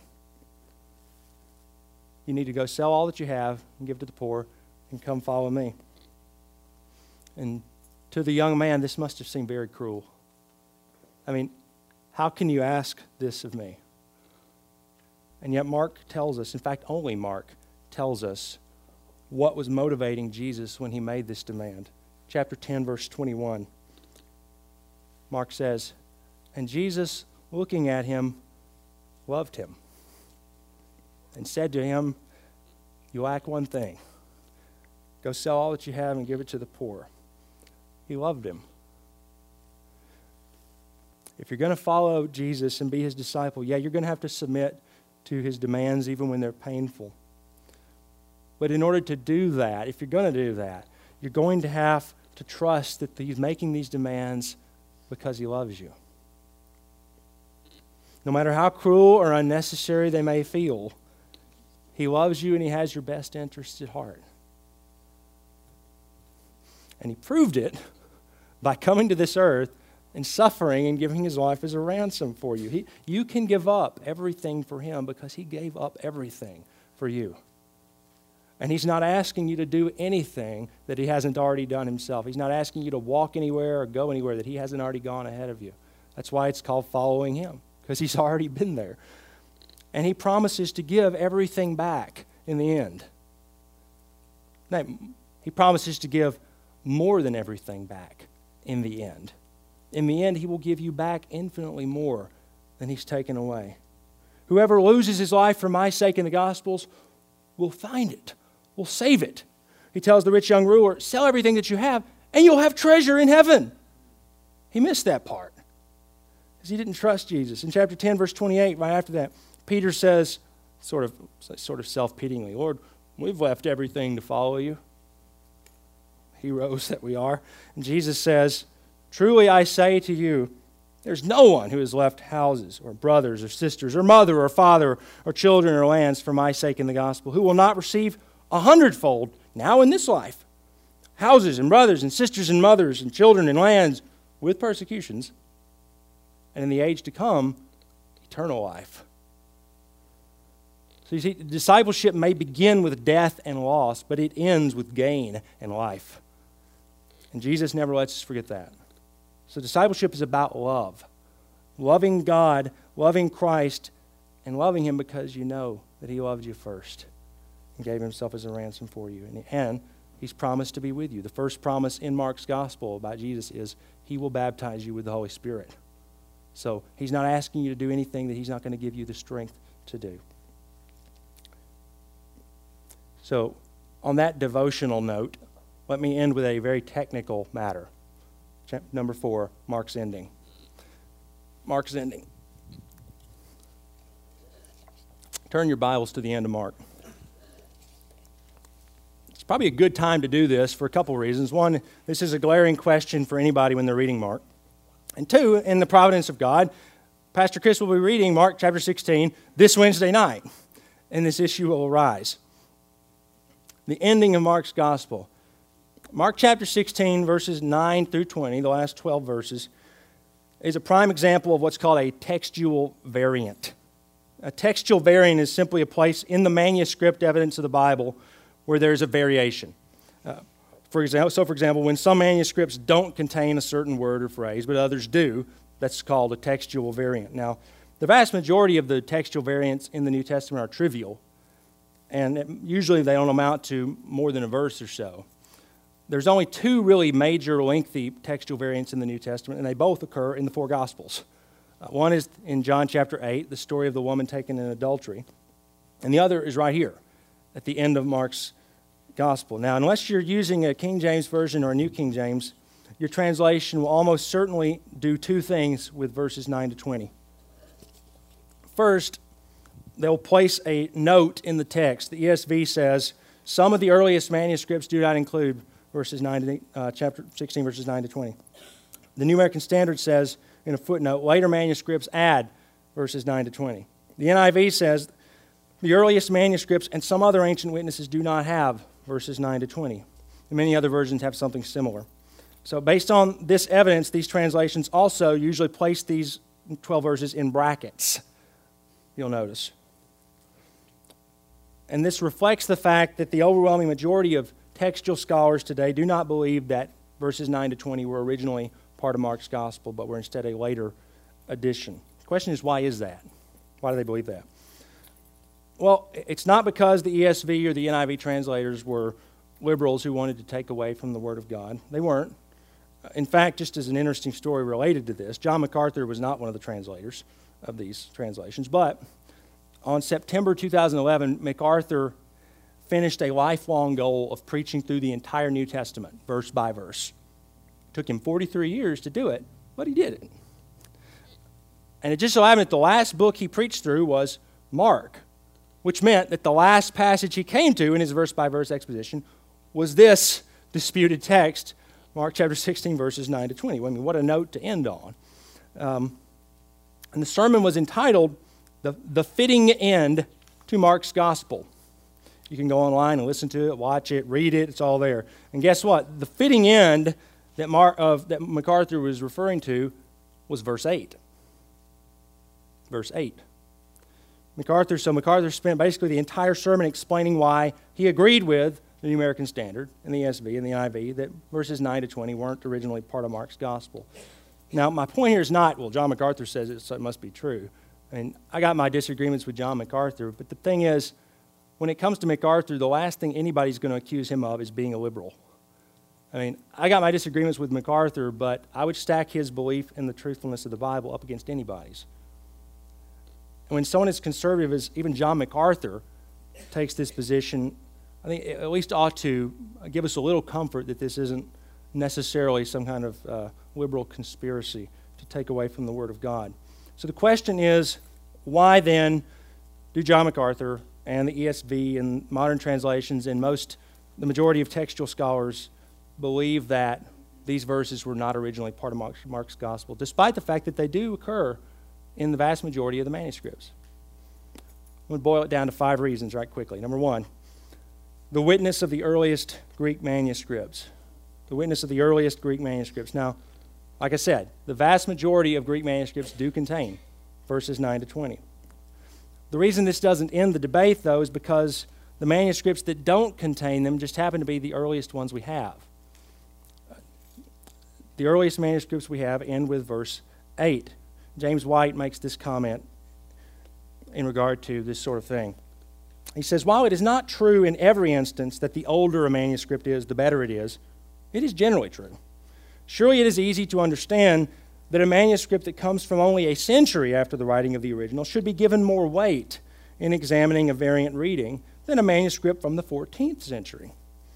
You need to go sell all that you have and give to the poor and come follow me. And to the young man, this must have seemed very cruel. I mean, how can you ask this of me? And yet Mark tells us, in fact, only Mark tells us what was motivating Jesus when he made this demand. Chapter 10, verse 21. Mark says, "And Jesus, looking at him, loved him and said to him, 'You lack one thing. Go sell all that you have and give it to the poor.'" He loved him. If you're going to follow Jesus and be his disciple, yeah, you're going to have to submit to his demands even when they're painful. But in order to do that, if you're going to do that, you're going to have to trust that he's making these demands because he loves you. No matter how cruel or unnecessary they may feel, he loves you and he has your best interests at heart. And he proved it by coming to this earth and suffering and giving his life as a ransom for you. You can give up everything for him because he gave up everything for you. And he's not asking you to do anything that he hasn't already done himself. He's not asking you to walk anywhere or go anywhere that he hasn't already gone ahead of you. That's why it's called following him, because he's already been there. And he promises to give everything back in the end. Now, he promises to give more than everything back in the end. In the end, he will give you back infinitely more than he's taken away. Whoever loses his life for my sake in the Gospels will find it, will save it. He tells the rich young ruler, sell everything that you have, and you'll have treasure in heaven. He missed that part because he didn't trust Jesus. In chapter 10, verse 28, right after that, Peter says, sort of self-pityingly, Lord, we've left everything to follow you. Heroes that we are. And Jesus says, truly I say to you, there's no one who has left houses or brothers or sisters or mother or father or children or lands for my sake in the gospel who will not receive 100-fold now in this life. Houses and brothers and sisters and mothers and children and lands with persecutions, and in the age to come, eternal life. So you see, discipleship may begin with death and loss, but it ends with gain and life. And Jesus never lets us forget that. So discipleship is about love. Loving God, loving Christ, and loving him because you know that he loved you first and gave himself as a ransom for you. And he's promised to be with you. The first promise in Mark's gospel about Jesus is he will baptize you with the Holy Spirit. So he's not asking you to do anything that he's not going to give you the strength to do. So on that devotional note, let me end with a very technical matter. Number 4, Mark's ending. Mark's ending. Turn your Bibles to the end of Mark. It's probably a good time to do this for a couple reasons. One, this is a glaring question for anybody when they're reading Mark. And two, in the providence of God, Pastor Chris will be reading Mark chapter 16 this Wednesday night, and this issue will arise. The ending of Mark's gospel. Mark chapter 16, verses 9 through 20, the last 12 verses, is a prime example of what's called a textual variant. A textual variant is simply a place in the manuscript evidence of the Bible where there's a variation. For example, when some manuscripts don't contain a certain word or phrase, but others do, that's called a textual variant. Now, the vast majority of the textual variants in the New Testament are trivial, and usually they don't amount to more than a verse or so. There's only 2 really major lengthy textual variants in the New Testament, and they both occur in the 4 Gospels. One is in John chapter 8, the story of the woman taken in adultery, and the other is right here at the end of Mark's Gospel. Now, unless you're using a King James Version or a New King James, your translation will almost certainly do 2 things with verses 9 to 20. First, they'll place a note in the text. The ESV says, some of the earliest manuscripts do not include chapter 16, verses 9 to 20. The New American Standard says in a footnote, later manuscripts add verses 9 to 20. The NIV says the earliest manuscripts and some other ancient witnesses do not have verses 9 to 20. And many other versions have something similar. So based on this evidence, these translations also usually place these 12 verses in brackets, you'll notice. And this reflects the fact that the overwhelming majority of textual scholars today do not believe that verses 9 to 20 were originally part of Mark's gospel, but were instead a later edition. The question is, why is that? Why do they believe that? Well, it's not because the ESV or the NIV translators were liberals who wanted to take away from the Word of God. They weren't. In fact, just as an interesting story related to this, John MacArthur was not one of the translators of these translations, but on September 2011, MacArthur finished a lifelong goal of preaching through the entire New Testament, verse by verse. It took him 43 years to do it, but he did it. And it just so happened that the last book he preached through was Mark, which meant that the last passage he came to in his verse-by-verse exposition was this disputed text, Mark chapter 16, verses 9 to 20. I mean, what a note to end on. And the sermon was entitled, The Fitting End to Mark's Gospel. You can go online and listen to it, watch it, read it, it's all there. And guess what? The fitting end that MacArthur was referring to was verse 8. Verse 8. MacArthur spent basically the entire sermon explaining why he agreed with the New American Standard and the ESV and the NIV that verses 9 to 20 weren't originally part of Mark's gospel. Now, my point here is not, well, John MacArthur says it, so it must be true. I mean, I got my disagreements with John MacArthur, but the thing is, when it comes to MacArthur, the last thing anybody's going to accuse him of is being a liberal. I mean, I got my disagreements with MacArthur, but I would stack his belief in the truthfulness of the Bible up against anybody's. And when someone as conservative as even John MacArthur takes this position, I think it at least ought to give us a little comfort that this isn't necessarily some kind of liberal conspiracy to take away from the Word of God. So the question is, why then do John MacArthur and the ESV and modern translations and the majority of textual scholars believe that these verses were not originally part of Mark's gospel, despite the fact that they do occur in the vast majority of the manuscripts? I'm going to boil it down to 5 reasons right quickly. Number 1, the witness of the earliest Greek manuscripts. The witness of the earliest Greek manuscripts. Now, like I said, the vast majority of Greek manuscripts do contain verses 9 to 20. The reason this doesn't end the debate, though, is because the manuscripts that don't contain them just happen to be the earliest ones we have. The earliest manuscripts we have end with verse 8. James White makes this comment in regard to this sort of thing. He says, while it is not true in every instance that the older a manuscript is, the better it is generally true. Surely it is easy to understand that a manuscript that comes from only a century after the writing of the original should be given more weight in examining a variant reading than a manuscript from the 14th century.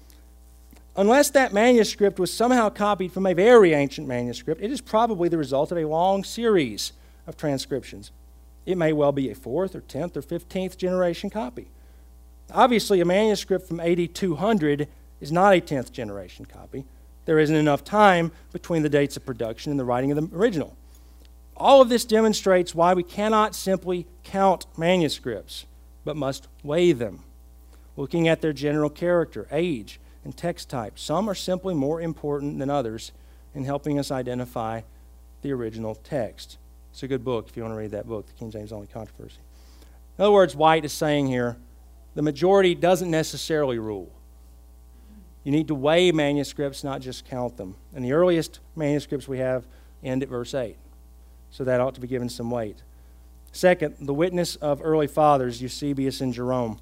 Unless that manuscript was somehow copied from a very ancient manuscript, it is probably the result of a long series of transcriptions. It may well be a 4th or 10th or 15th generation copy. Obviously, a manuscript from AD 200 is not a 10th generation copy. There isn't enough time between the dates of production and the writing of the original. All of this demonstrates why we cannot simply count manuscripts, but must weigh them, looking at their general character, age, and text type. Some are simply more important than others in helping us identify the original text. It's a good book if you want to read that book, The King James Only Controversy. In other words, White is saying here, the majority doesn't necessarily rule. You need to weigh manuscripts, not just count them. And the earliest manuscripts we have end at verse 8. So that ought to be given some weight. Second, the witness of early fathers, Eusebius and Jerome.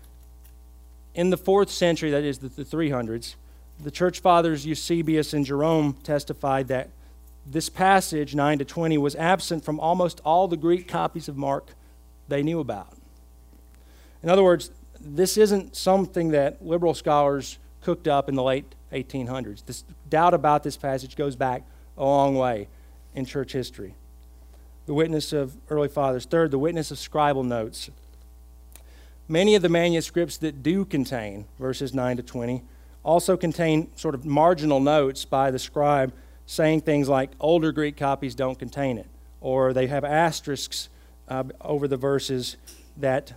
In the 4th century, that is the 300s, the church fathers Eusebius and Jerome testified that this passage, 9 to 20, was absent from almost all the Greek copies of Mark they knew about. In other words, this isn't something that liberal scholars cooked up in the late 1800s. This doubt about this passage goes back a long way in church history. The witness of early fathers. Third, the witness of scribal notes. Many of the manuscripts that do contain verses 9 to 20 also contain sort of marginal notes by the scribe saying things like older Greek copies don't contain it, or they have asterisks over the verses that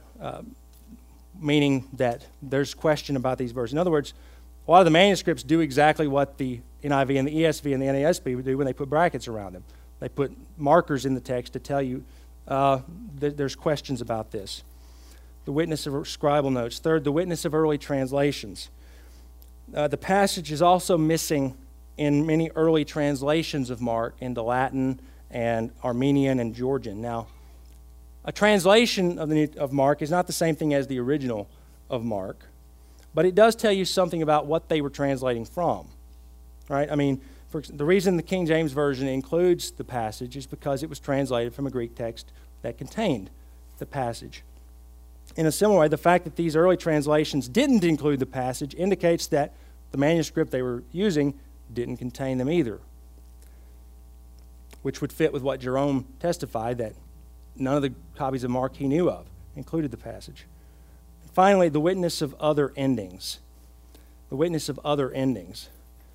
meaning that there's question about these verses. In other words, a lot of the manuscripts do exactly what the NIV and the ESV and the NASB would do when they put brackets around them. They put markers in the text to tell you there's questions about this. The witness of scribal notes. Third, the witness of early translations. The passage is also missing in many early translations of Mark into Latin and Armenian and Georgian. Now, a translation of Mark is not the same thing as the original of Mark, but it does tell you something about what they were translating from, right? I mean, the reason the King James Version includes the passage is because it was translated from a Greek text that contained the passage. In a similar way, the fact that these early translations didn't include the passage indicates that the manuscript they were using didn't contain them either, which would fit with what Jerome testified, that none of the copies of Mark he knew of included the passage. Finally, the witness of other endings. The witness of other endings.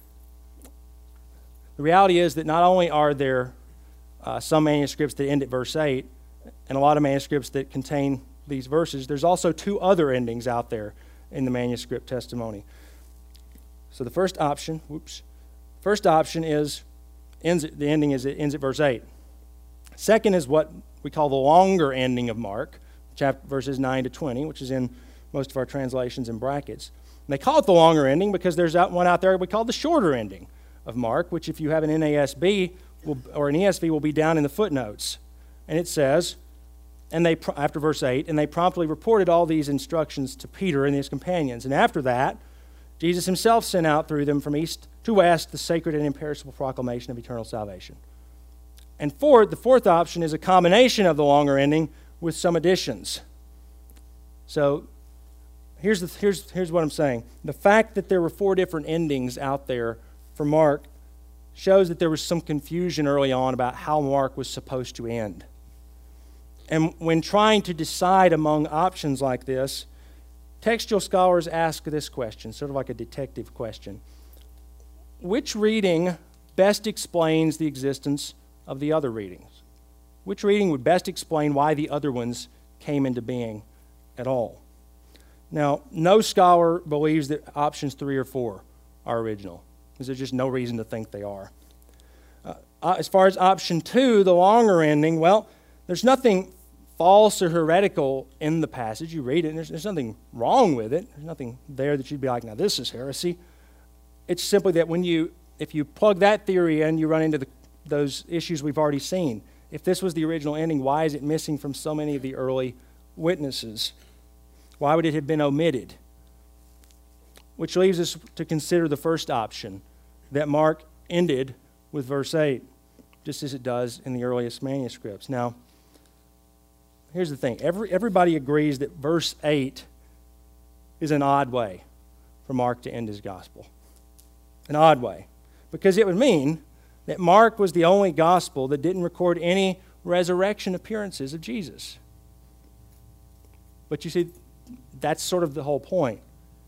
The reality is that not only are there some manuscripts that end at verse 8, and a lot of manuscripts that contain these verses, there's also two other endings out there in the manuscript testimony. So the first option is the ending is it ends at verse 8. Second is what we call the longer ending of Mark, verses 9 to 20, which is in most of our translations in brackets. And they call it the longer ending because there's one out there we call the shorter ending of Mark, which if you have an NASB or an ESV will be down in the footnotes. And it says, after verse 8, and they promptly reported all these instructions to Peter and his companions. And after that, Jesus himself sent out through them from east to west the sacred and imperishable proclamation of eternal salvation. And the fourth option is a combination of the longer ending with some additions. So here's what I'm saying. The fact that there were 4 different endings out there for Mark shows that there was some confusion early on about how Mark was supposed to end. And when trying to decide among options like this, textual scholars ask this question, sort of like a detective question. Which reading best explains the existence of the other readings? Which reading would best explain why the other ones came into being at all? Now, no scholar believes that options 3 or 4 are original, because there's just no reason to think they are. As far as option 2, the longer ending, well, there's nothing false or heretical in the passage. You read it, and there's nothing wrong with it. There's nothing there that you'd be like, now this is heresy. It's simply that if you plug that theory in, you run into those issues we've already seen. If this was the original ending, why is it missing from so many of the early witnesses? Why would it have been omitted? Which leaves us to consider the first option, that Mark ended with verse 8, just as it does in the earliest manuscripts. Now, here's the thing. Everybody agrees that verse 8 is an odd way for Mark to end his gospel. An odd way. Because it would mean that Mark was the only gospel that didn't record any resurrection appearances of Jesus. But you see, that's sort of the whole point.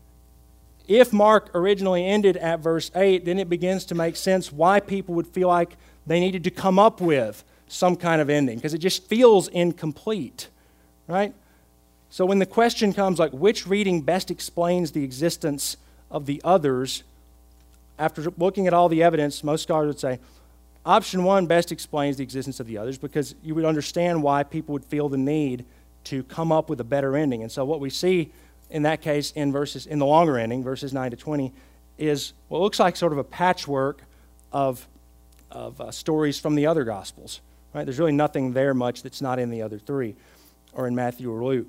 If Mark originally ended at verse 8, then it begins to make sense why people would feel like they needed to come up with some kind of ending, because it just feels incomplete, right? So when the question comes like, which reading best explains the existence of the others, after looking at all the evidence, most scholars would say, option 1 best explains the existence of the others, because you would understand why people would feel the need to come up with a better ending. And so what we see in that case in the longer ending, verses 9 to 20, is what looks like sort of a patchwork of stories from the other Gospels. Right? There's really nothing there much that's not in the other 3, or in Matthew or Luke.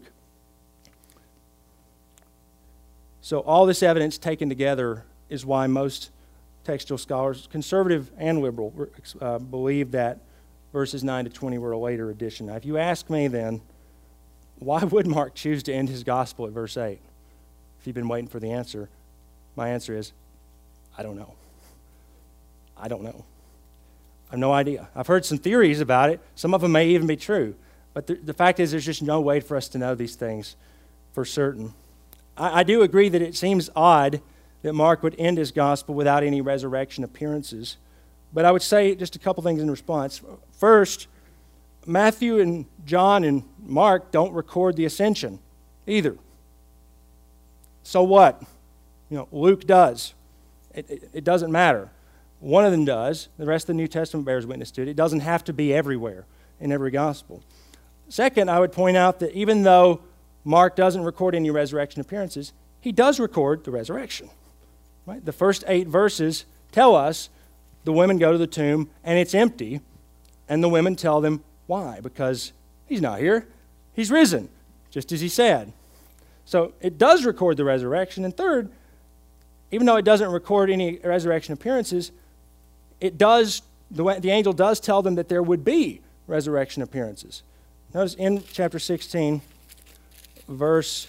So all this evidence taken together is why most textual scholars, conservative and liberal, believe that verses 9 to 20 were a later addition. Now, if you ask me then, why would Mark choose to end his gospel at verse 8? If you've been waiting for the answer, my answer is, I don't know. I don't know. I have no idea. I've heard some theories about it. Some of them may even be true. But the fact is, there's just no way for us to know these things for certain. I do agree that it seems odd that Mark would end his gospel without any resurrection appearances. But I would say just a couple things in response. First, Matthew and John and Mark don't record the ascension either. So what? Luke does. It doesn't matter. One of them does. The rest of the New Testament bears witness to it. It doesn't have to be everywhere in every gospel. Second, I would point out that even though Mark doesn't record any resurrection appearances, he does record the resurrection. Right? The first 8 verses tell us the women go to the tomb and it's empty, And the women tell them, why? Because he's not here. He's risen, just as he said. So it does record the resurrection. And third, even though it doesn't record any resurrection appearances, it does, the angel does tell them that there would be resurrection appearances. Notice in chapter 16, verse,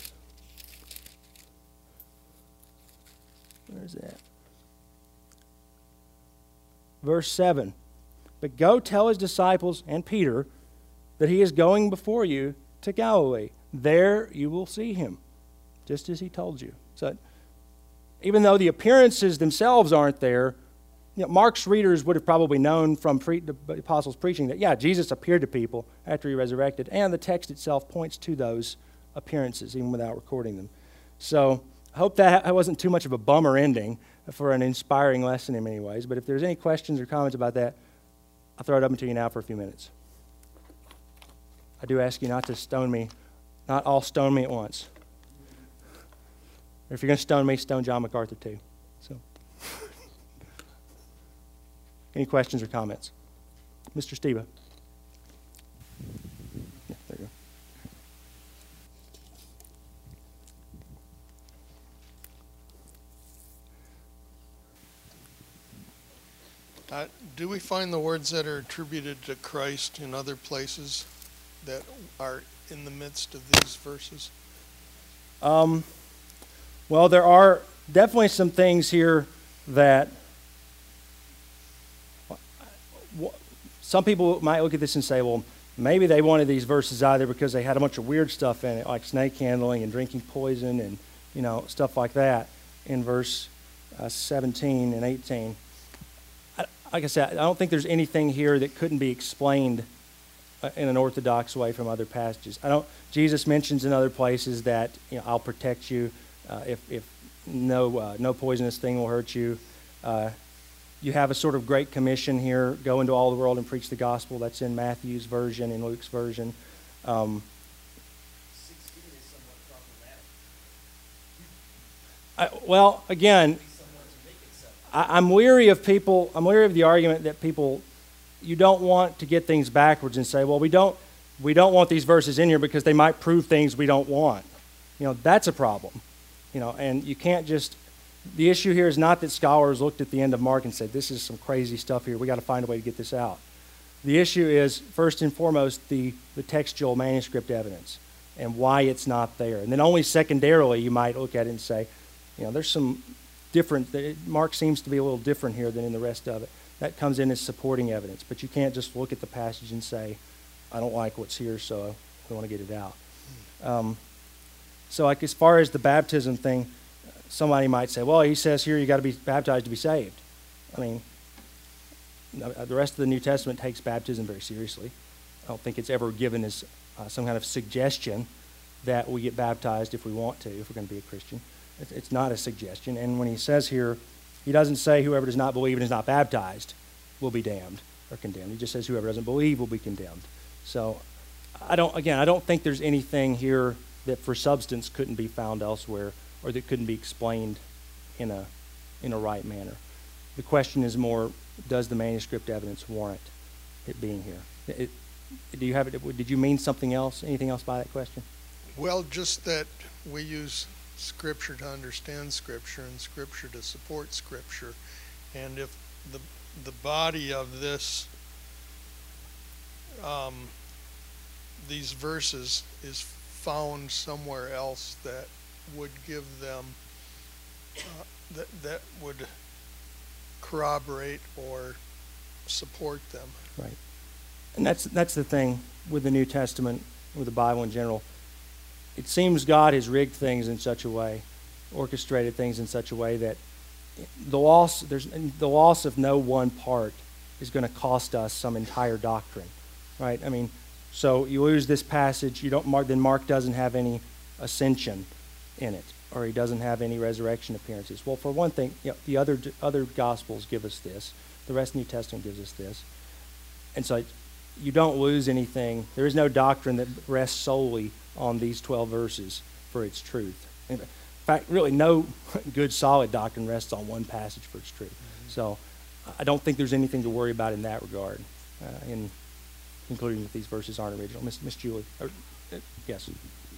where's that? Verse 7. But go tell his disciples and Peter that he is going before you to Galilee. There you will see him, just as he told you. So even though the appearances themselves aren't there, Mark's readers would have probably known from the apostles' preaching that, yeah, Jesus appeared to people after he resurrected, and the text itself points to those appearances, even without recording them. So I hope that wasn't too much of a bummer ending for an inspiring lesson in many ways, but if there's any questions or comments about that, I'll throw it up to you now for a few minutes. I do ask you not to stone me, not all stone me at once. Or if you're going to stone me, stone John MacArthur too. So, any questions or comments? Mr. Steva. Yeah, there you go. Do we find the words that are attributed to Christ in other places that are in the midst of these verses? Well, there are definitely some things here that some people might look at this and say, well, maybe they wanted these verses either because they had a bunch of weird stuff in it, like snake handling and drinking poison and, stuff like that in verse 17 and 18. Like I said, I don't think there's anything here that couldn't be explained in an orthodox way from other passages. Jesus mentions in other places that I'll protect you if no poisonous thing will hurt you. You have a sort of great commission here: go into all the world and preach the gospel. That's in Matthew's version, in Luke's version. 16 is somewhat problematic. Well, again, I'm weary of people. I'm weary of the argument that people, you don't want to get things backwards and say, well, we don't want these verses in here because they might prove things we don't want. That's a problem. And you can't just. The issue here is not that scholars looked at the end of Mark and said, this is some crazy stuff here. We got to find a way to get this out. The issue is, first and foremost, the textual manuscript evidence and why it's not there. And then only secondarily you might look at it and say, there's some different. Mark seems to be a little different here than in the rest of it. That comes in as supporting evidence. But you can't just look at the passage and say, I don't like what's here, so I want to get it out. So like as far as the baptism thing, somebody might say, well, he says here you got to be baptized to be saved. I mean, the rest of the New Testament takes baptism very seriously. I don't think it's ever given as some kind of suggestion that we get baptized if we want to, if we're going to be a Christian. It's not a suggestion. And when he says here, he doesn't say whoever does not believe and is not baptized will be damned or condemned. He just says whoever doesn't believe will be condemned. So I don't think there's anything here that for substance couldn't be found elsewhere or that couldn't be explained in a right manner. The question is more, does the manuscript evidence warrant it being here? Did you mean something else? Anything else by that question? Well, just that we use Scripture to understand Scripture and Scripture to support Scripture. And if the body of this, these verses is found somewhere else that would give them, that would corroborate or support them. Right. And that's the thing with the New Testament, with the Bible in general. It seems God has rigged things in such a way, orchestrated things in such a way that the loss of no one part is going to cost us some entire doctrine, right? I mean, so you lose this passage, then Mark doesn't have any ascension in it, or he doesn't have any resurrection appearances. Well, for one thing, the other Gospels give us this. The rest of the New Testament gives us this. And so you don't lose anything. There is no doctrine that rests solely on these 12 verses for its truth. In fact, really no good solid doctrine rests on one passage for its truth. Mm-hmm. So I don't think there's anything to worry about in that regard. concluding that these verses aren't original. Miss Julie. Yes.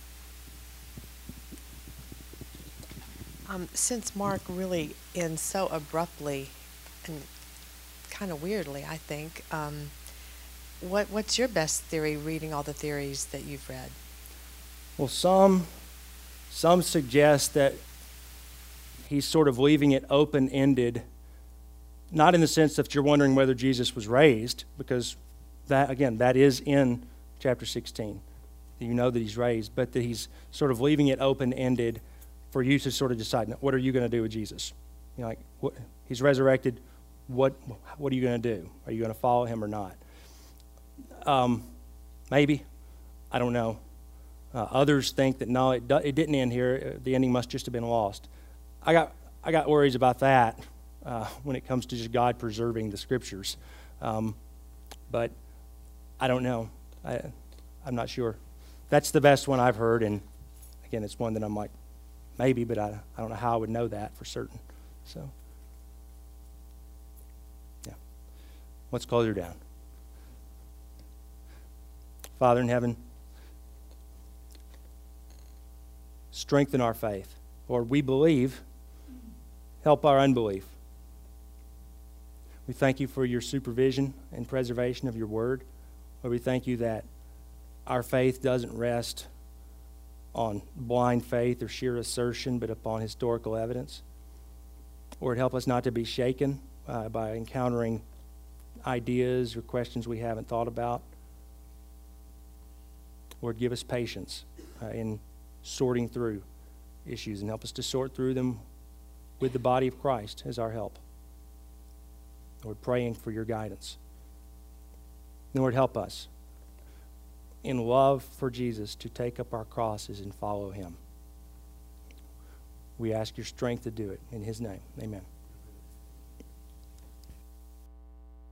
Since Mark really ends so abruptly and kind of weirdly, I think, what's your best theory reading all the theories that you've read? Well, some suggest that he's sort of leaving it open-ended, not in the sense that you're wondering whether Jesus was raised, because that, again, that is in chapter 16. You know that he's raised, but that he's sort of leaving it open-ended for you to sort of decide, what are you going to do with Jesus? You know, like, he's resurrected. What are you going to do? Are you going to follow him or not? Maybe. I don't know. Others think that no, it didn't end here. The ending must just have been lost. I got worries about that when it comes to just God preserving the Scriptures. But I don't know. I'm not sure. That's the best one I've heard, and again, it's one that I'm like, maybe, but I don't know how I would know that for certain. So, yeah. Let's close her down. Father in heaven, strengthen our faith. Lord, we believe. Help our unbelief. We thank you for your supervision and preservation of your word. Lord, we thank you that our faith doesn't rest on blind faith or sheer assertion, but upon historical evidence. Lord, help us not to be shaken by encountering ideas or questions we haven't thought about. Lord, give us patience in sorting through issues and help us to sort through them with the body of Christ as our help. Lord, praying for your guidance. Lord, help us in love for Jesus to take up our crosses and follow him. We ask your strength to do it. In his name, amen.